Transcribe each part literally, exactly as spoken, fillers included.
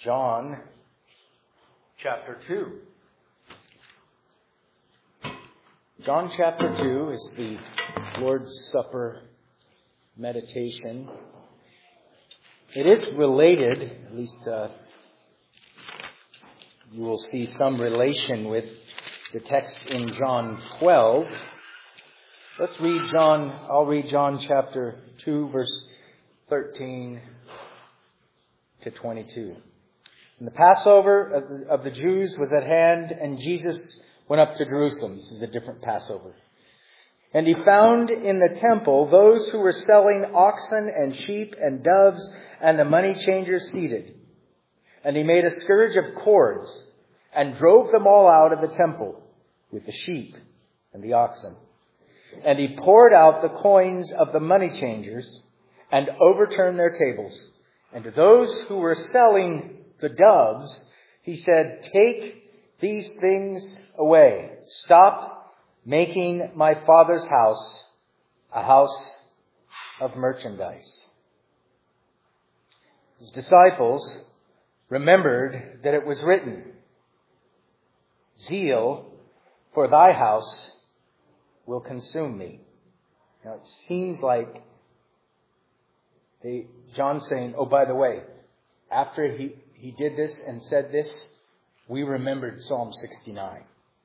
John chapter two. John chapter two is the Lord's Supper meditation. It is related, at least uh, you will see some relation with the text in John twelve. Let's read John, I'll read John chapter two, verse thirteen to twenty-two. And the Passover of the, of the Jews was at hand, and Jesus went up to Jerusalem. This is a different Passover. And he found in the temple those who were selling oxen and sheep and doves and the money changers seated. And he made a scourge of cords and drove them all out of the temple with the sheep and the oxen. And he poured out the coins of the money changers and overturned their tables. And to those who were selling the doves, he said, "Take these things away. Stop making my Father's house a house of merchandise." His disciples remembered that it was written, "Zeal for thy house will consume me." Now it seems like they, John's saying, oh, by the way, after he, he did this and said this, we remembered Psalm sixty-nine.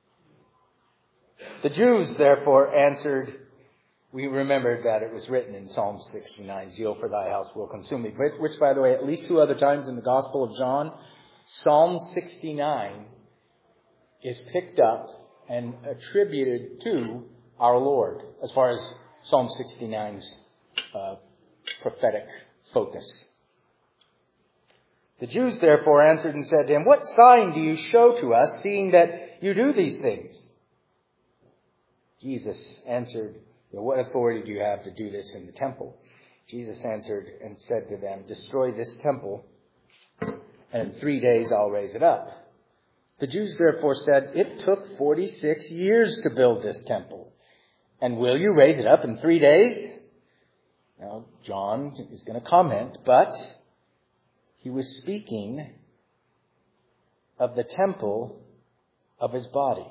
The Jews, therefore, answered, "We remembered that it was written in Psalm sixty-nine, zeal for thy house will consume me." Which, which, by the way, at least two other times in the Gospel of John, Psalm sixty-nine is picked up and attributed to our Lord, as far as Psalm sixty-nine's uh, prophetic focus. The Jews therefore answered and said to him, "What sign do you show to us, seeing that you do these things?" Jesus answered, "What authority do you have to do this in the temple?" Jesus answered and said to them, "Destroy this temple, and in three days I'll raise it up." The Jews therefore said, "It took forty-six years to build this temple, and will you raise it up in three days?" Now, John is going to comment, but he was speaking of the temple of his body.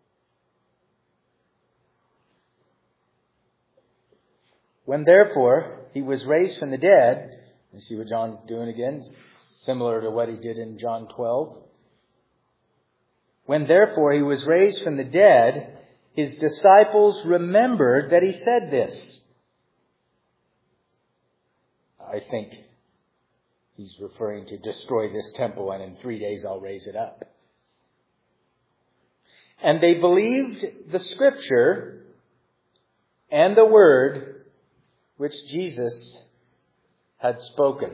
When therefore he was raised from the dead, you see what John's doing again, similar to what he did in John twelve. When therefore he was raised from the dead, his disciples remembered that he said this. I think he's referring to destroy this temple and in three days I'll raise it up. And they believed the scripture and the word which Jesus had spoken.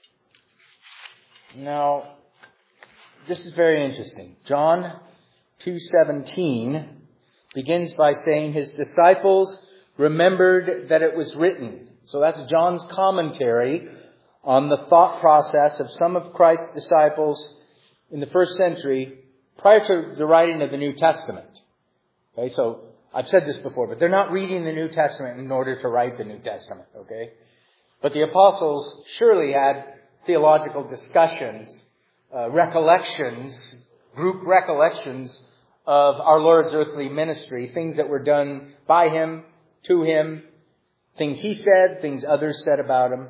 Now, this is very interesting. John two seventeen begins by saying his disciples remembered that it was written. So that's John's commentary on the thought process of some of Christ's disciples in the first century prior to the writing of the New Testament. Okay, so I've said this before, but they're not reading the New Testament in order to write the New Testament, okay? But the apostles surely had theological discussions, uh, recollections, group recollections of our Lord's earthly ministry, things that were done by him, to him, things he said, things others said about him.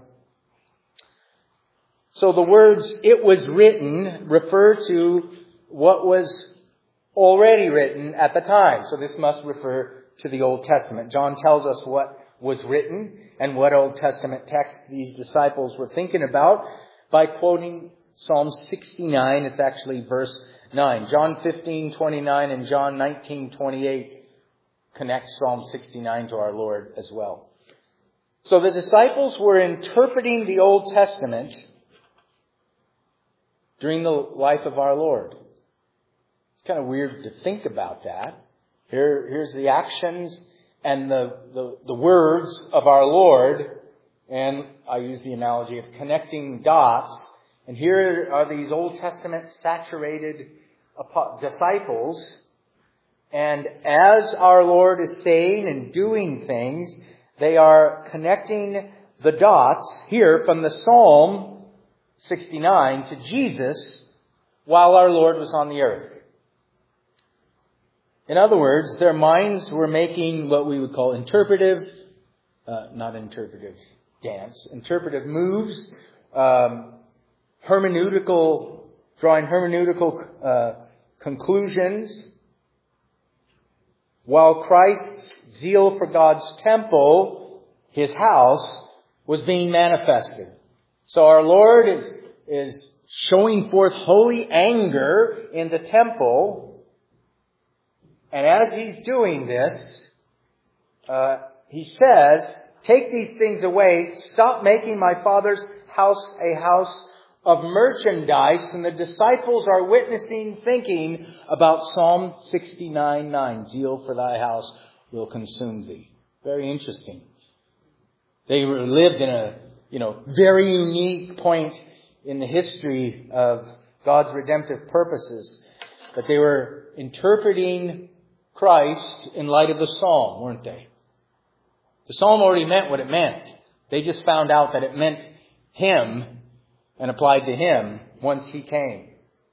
So the words, "it was written," refer to what was already written at the time. So this must refer to the Old Testament. John tells us what was written and what Old Testament text these disciples were thinking about by quoting Psalm sixty-nine. It's actually verse nine. John fifteen twenty-nine and John nineteen twenty-eight connect Psalm sixty-nine to our Lord as well. So the disciples were interpreting the Old Testament during the life of our Lord. It's kind of weird to think about that. Here, here's the actions and the, the, the words of our Lord. And I use the analogy of connecting dots. And here are these Old Testament saturated disciples. And as our Lord is saying and doing things, they are connecting the dots here from the Psalm sixty-nine to Jesus while our Lord was on the earth. In other words, their minds were making what we would call interpretive, uh, not interpretive dance, interpretive moves, um, hermeneutical, drawing hermeneutical uh, conclusions, while Christ's zeal for God's temple, His house, was being manifested. So our Lord is, is showing forth holy anger in the temple. And as He's doing this, uh, He says, take these things away. Stop making my Father's house a house of merchandise. And the disciples are witnessing, thinking about Psalm sixty-nine nine. Zeal for thy house will consume thee. Very interesting. They were lived in a, you know, very unique point in the history of God's redemptive purposes. But they were interpreting Christ in light of the Psalm, weren't they? The Psalm already meant what it meant. They just found out that it meant Him and applied to Him once He came.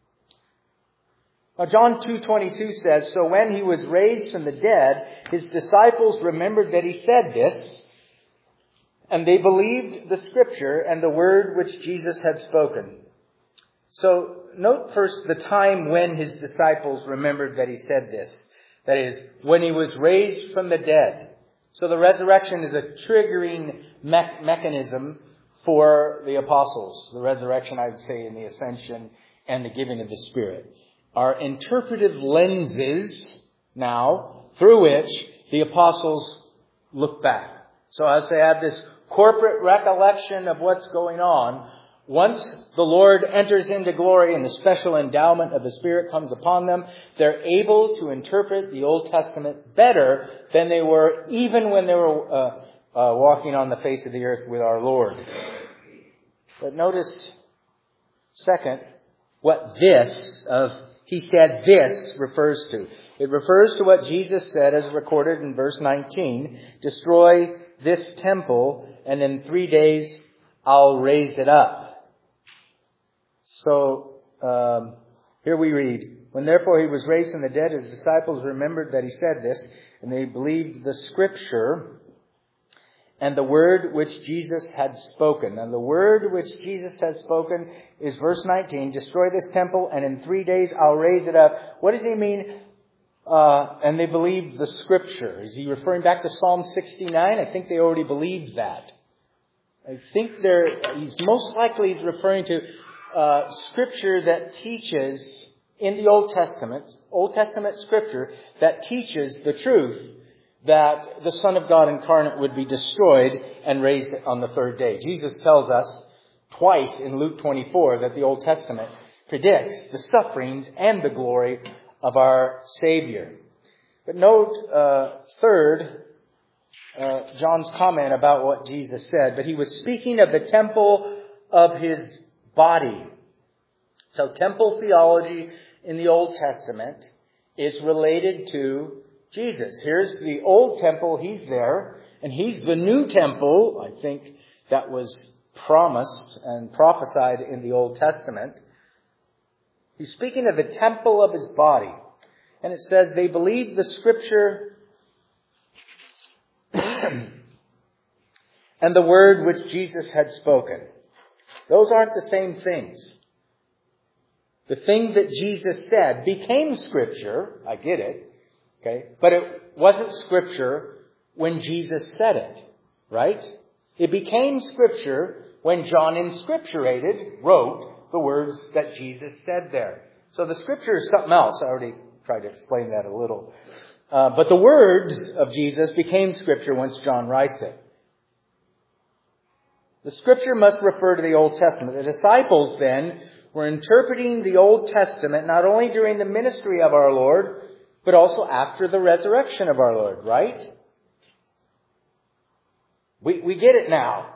Now John two twenty-two says, so when He was raised from the dead, His disciples remembered that He said this, and they believed the Scripture and the word which Jesus had spoken. So note first the time when His disciples remembered that He said this. That is, when He was raised from the dead. So the resurrection is a triggering me- mechanism for the apostles. The resurrection, I would say, in the ascension and the giving of the Spirit are interpretive lenses now through which the apostles look back. So as they have this corporate recollection of what's going on, once the Lord enters into glory and the special endowment of the Spirit comes upon them, they're able to interpret the Old Testament better than they were even when they were uh, uh, walking on the face of the earth with our Lord. But notice, second, what this of He said this refers to. It refers to what Jesus said as recorded in verse nineteen, destroy this temple and in three days I'll raise it up. So, um, here we read, when therefore He was raised from the dead, His disciples remembered that He said this, and they believed the Scripture and the word which Jesus had spoken. And the word which Jesus had spoken is verse nineteen, destroy this temple and in three days I'll raise it up. What does He mean? Uh, and they believed the Scripture. Is He referring back to Psalm sixty-nine? I think they already believed that. I think they're, he's most likely he's referring to uh, Scripture that teaches in the Old Testament, Old Testament Scripture that teaches the truth that the Son of God incarnate would be destroyed and raised on the third day. Jesus tells us twice in Luke twenty-four that the Old Testament predicts the sufferings and the glory of our Savior. But note, uh, third, uh, John's comment about what Jesus said. But He was speaking of the temple of His body. So temple theology in the Old Testament is related to Jesus. Here's the old temple. He's there. And He's the new temple, I think, that was promised and prophesied in the Old Testament. He's speaking of the temple of His body. And it says they believed the Scripture and the word which Jesus had spoken. Those aren't the same things. The thing that Jesus said became Scripture. I get it. Okay. But it wasn't Scripture when Jesus said it. Right? It became Scripture when John inscripturated, wrote the words that Jesus said there. So the Scripture is something else. I already tried to explain that a little. Uh, but the words of Jesus became Scripture once John writes it. The Scripture must refer to the Old Testament. The disciples then were interpreting the Old Testament not only during the ministry of our Lord, but also after the resurrection of our Lord, right? We, we get it now.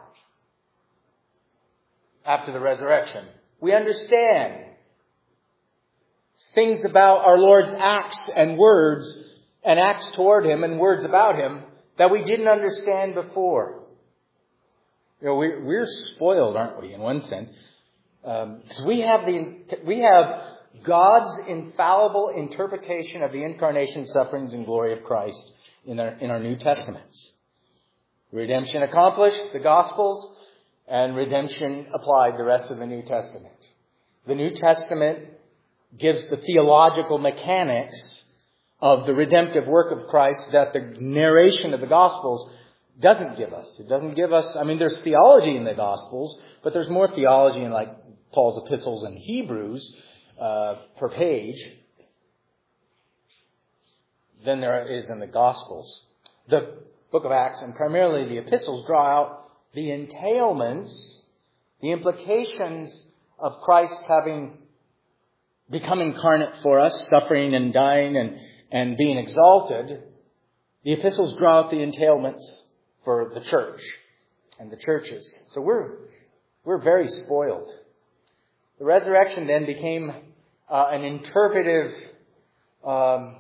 After the resurrection. We understand things about our Lord's acts and words and acts toward Him and words about Him that we didn't understand before. You know, we're, we're spoiled, aren't we, in one sense? Um, 'cause we have the we have God's infallible interpretation of the incarnation, sufferings, and glory of Christ in our in our New Testaments. Redemption accomplished, the Gospels, and redemption applied, the rest of the New Testament. The New Testament gives the theological mechanics of the redemptive work of Christ that the narration of the Gospels doesn't give us. It doesn't give us, I mean, there's theology in the Gospels, but there's more theology in like Paul's epistles and Hebrews uh, per page than there is in the Gospels. The book of Acts and primarily the epistles draw out the entailments, the implications of Christ having become incarnate for us, suffering and dying and, and being exalted. The epistles draw out the entailments for the church and the churches. So we're we're very spoiled. The resurrection then became uh, an interpretive um,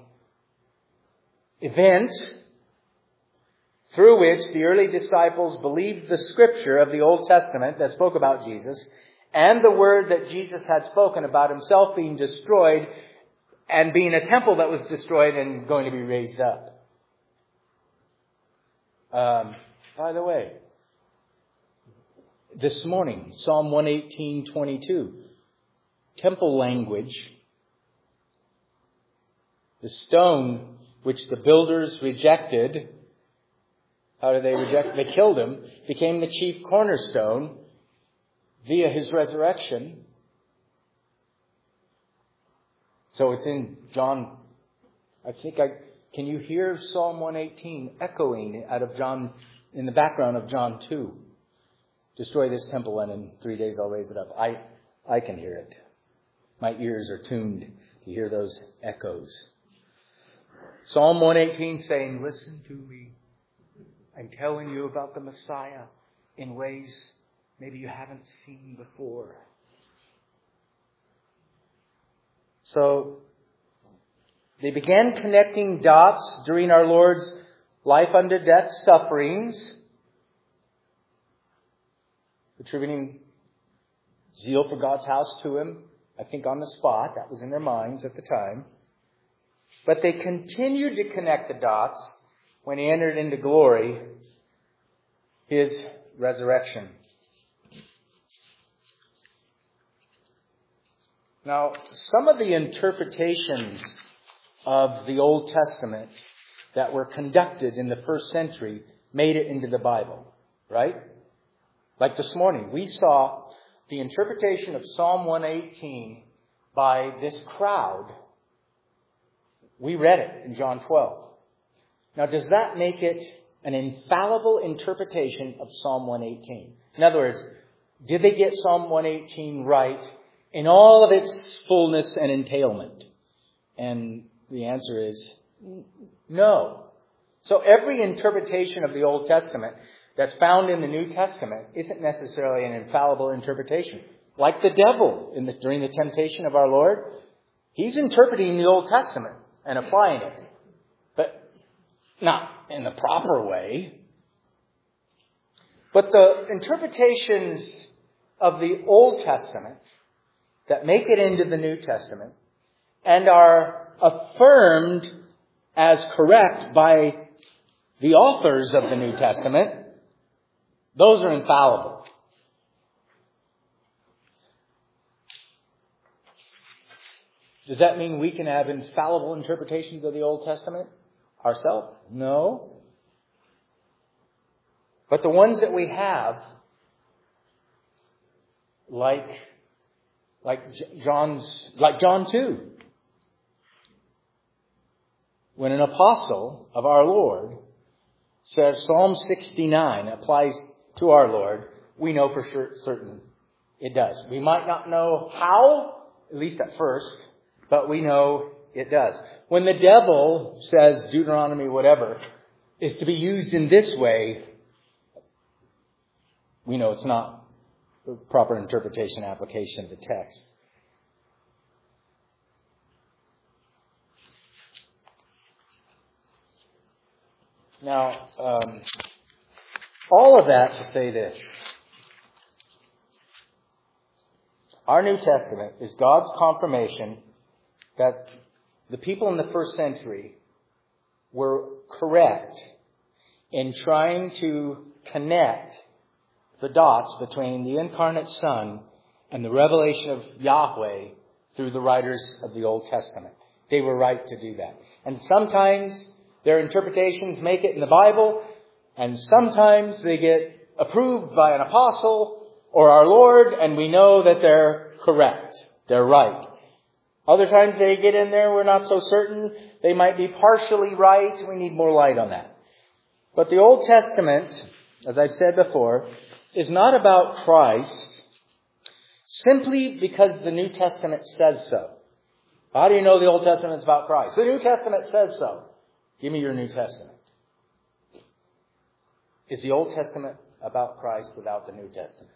event through which the early disciples believed the scripture of the Old Testament that spoke about Jesus and the word that Jesus had spoken about himself being destroyed and being a temple that was destroyed and going to be raised up. Um, by the way, this morning, Psalm one eighteen twenty-two, temple language, the stone which the builders rejected. How did they reject? They killed him, became the chief cornerstone via his resurrection. So it's in John, I think I, can you hear Psalm one eighteen echoing out of John, in the background of John two? Destroy this temple and in three days I'll raise it up. I, I can hear it. My ears are tuned to hear those echoes. Psalm one eighteen saying, listen to me. I'm telling you about the Messiah in ways maybe you haven't seen before. So they began connecting dots during our Lord's life under death sufferings, attributing zeal for God's house to him, I think on the spot. That was in their minds at the time. But they continued to connect the dots when he entered into glory, his resurrection. Now, some of the interpretations of the Old Testament that were conducted in the first century made it into the Bible, right? Like this morning, we saw the interpretation of Psalm one eighteen by this crowd. We read it in John twelve. Now, does that make it an infallible interpretation of Psalm one eighteen? In other words, did they get Psalm one eighteen right in all of its fullness and entailment? And the answer is no. So every interpretation of the Old Testament that's found in the New Testament isn't necessarily an infallible interpretation. Like the devil in the, during the temptation of our Lord, he's interpreting the Old Testament and applying it. But not in the proper way. But the interpretations of the Old Testament that make it into the New Testament and are affirmed as correct by the authors of the New Testament, those are infallible. Does that mean we can have infallible interpretations of the Old Testament ourselves? No. But the ones that we have, like, like John's, like John two, when an apostle of our Lord says Psalm sixty-nine applies to our Lord, we know for sure, certain it does. We might not know how, at least at first, but we know it does. When the devil says Deuteronomy whatever is to be used in this way, we know it's not the proper interpretation application of the text. Now, um, all of that to say this. Our New Testament is God's confirmation that the people in the first century were correct in trying to connect the dots between the incarnate Son and the revelation of Yahweh through the writers of the Old Testament. They were right to do that. And sometimes their interpretations make it in the Bible, and sometimes they get approved by an apostle or our Lord, and we know that they're correct. They're right. Other times they get in there, we're not so certain. They might be partially right. We need more light on that. But the Old Testament, as I've said before, is not about Christ simply because the New Testament says so. How do you know the Old Testament is about Christ? The New Testament says so. Give me your New Testament. Is the Old Testament about Christ without the New Testament?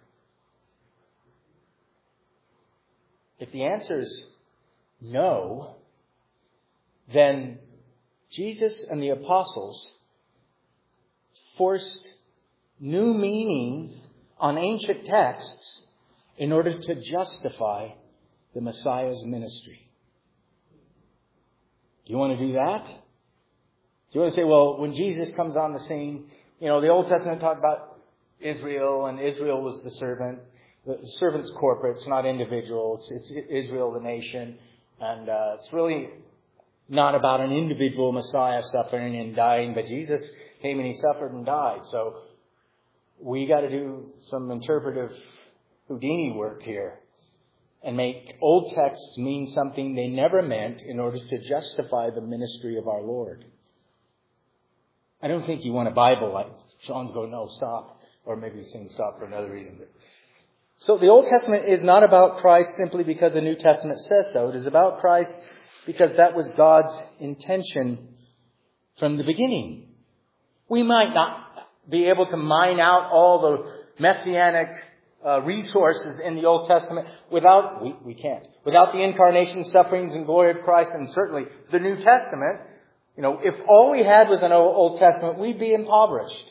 If the answer is no, then Jesus and the apostles forced new meanings on ancient texts in order to justify the Messiah's ministry. Do you want to do that? Do you want to say, well, when Jesus comes on the scene, you know, the Old Testament talked about Israel, and Israel was the servant. The servant's corporate, it's not individual. It's, it's Israel, the nation. And uh, it's really not about an individual Messiah suffering and dying, but Jesus came and he suffered and died. So we got to do some interpretive Houdini work here and make old texts mean something they never meant in order to justify the ministry of our Lord. I don't think you want a Bible like Sean's going, no, stop. Or maybe he's saying stop for another reason. But so the Old Testament is not about Christ simply because the New Testament says so. It is about Christ because that was God's intention from the beginning. We might not be able to mine out all the messianic uh, resources in the Old Testament without, we, we can't, without the incarnation, sufferings, and glory of Christ, and certainly the New Testament. You know, if all we had was an Old Testament, we'd be impoverished.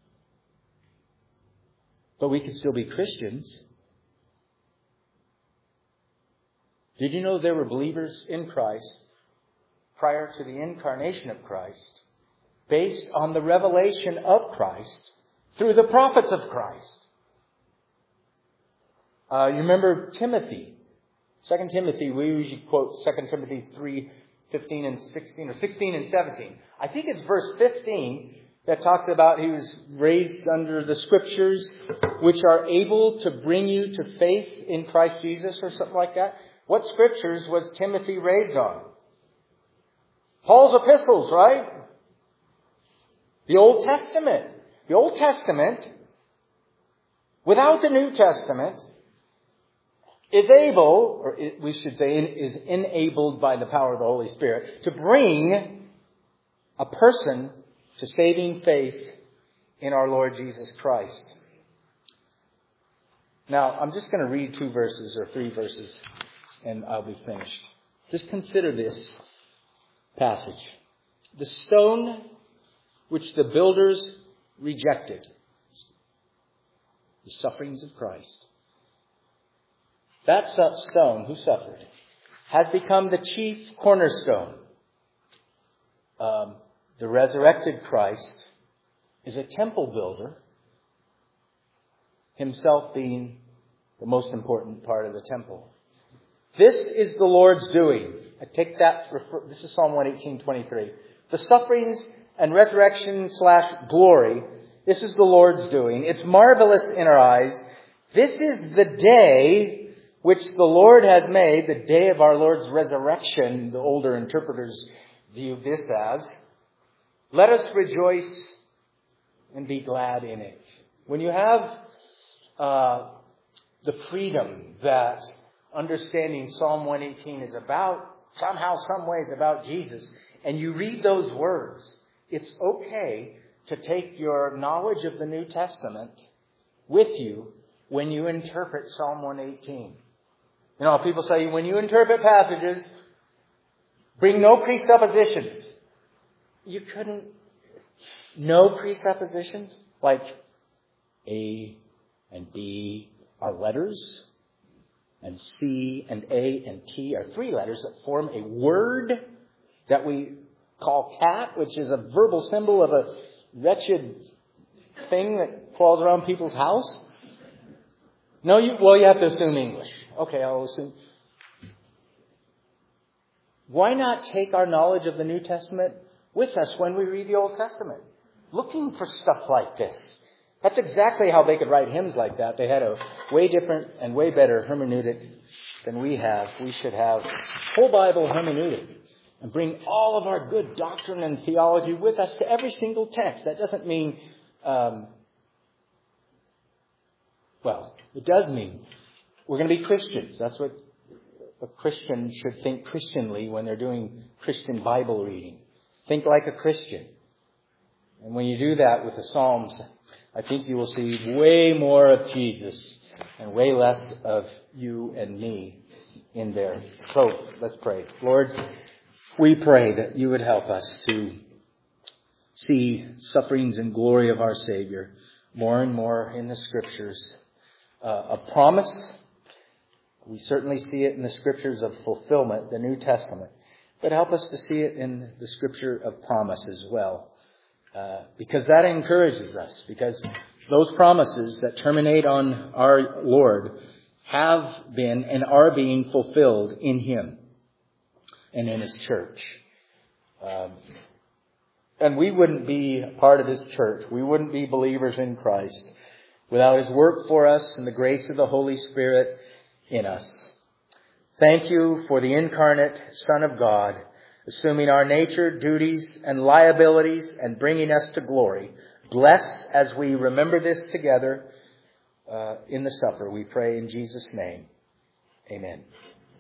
But we could still be Christians. Did you know there were believers in Christ prior to the incarnation of Christ based on the revelation of Christ through the prophets of Christ? Uh, you remember Timothy. Second Timothy, we usually quote Second Timothy three, fifteen and sixteen, or sixteen and seventeen. I think it's verse fifteen that talks about he was raised under the Scriptures, which are able to bring you to faith in Christ Jesus, or something like that. What Scriptures was Timothy raised on? Paul's epistles, right? The Old Testament. The Old Testament, without the New Testament, is able, or we should say is enabled by the power of the Holy Spirit, to bring a person to saving faith in our Lord Jesus Christ. Now, I'm just going to read two verses or three verses and I'll be finished. Just consider this passage. The stone which the builders rejected, the sufferings of Christ. That stone, who suffered, has become the chief cornerstone. Um, the resurrected Christ is a temple builder, himself being the most important part of the temple. This is the Lord's doing. I take that, this is Psalm one eighteen, twenty-three. The sufferings and resurrection slash glory, this is the Lord's doing. It's marvelous in our eyes. This is the day which the Lord has made, the day of our Lord's resurrection. The older interpreters view this as, let us rejoice and be glad in it. When you have uh, the freedom that understanding Psalm one eighteen is about, somehow, some ways about Jesus, and you read those words, it's okay to take your knowledge of the New Testament with you when you interpret Psalm one eighteen. You know, people say when you interpret passages, bring no presuppositions. You couldn't, no presuppositions? Like A and B are letters? and C and A and T are three letters that form a word that we call cat, which is a verbal symbol of a wretched thing that crawls around people's house? No, you, well, you have to assume English. Okay, I'll assume. Why not take our knowledge of the New Testament with us when we read the Old Testament? Looking for stuff like this. That's exactly how they could write hymns like that. They had a way different and way better hermeneutic than we have. We should have whole Bible hermeneutic and bring all of our good doctrine and theology with us to every single text. That doesn't mean, um, well, it does mean we're going to be Christians. That's what a Christian should think Christianly when they're doing Christian Bible reading. Think like a Christian. And when you do that with the Psalms, I think you will see way more of Jesus and way less of you and me in there. So let's pray. Lord, we pray that you would help us to see sufferings and glory of our Savior more and more in the Scriptures. Uh, a promise. We certainly see it in the Scriptures of fulfillment, the New Testament. But help us to see it in the Scripture of promise as well. Uh, because that encourages us. Because those promises that terminate on our Lord have been and are being fulfilled in Him and in His church. Um, and we wouldn't be part of His church. We wouldn't be believers in Christ without His work for us and the grace of the Holy Spirit in us. Thank you for the incarnate Son of God, assuming our nature, duties, and liabilities and bringing us to glory. Bless as we remember this together uh, in the supper. We pray in Jesus' name. Amen.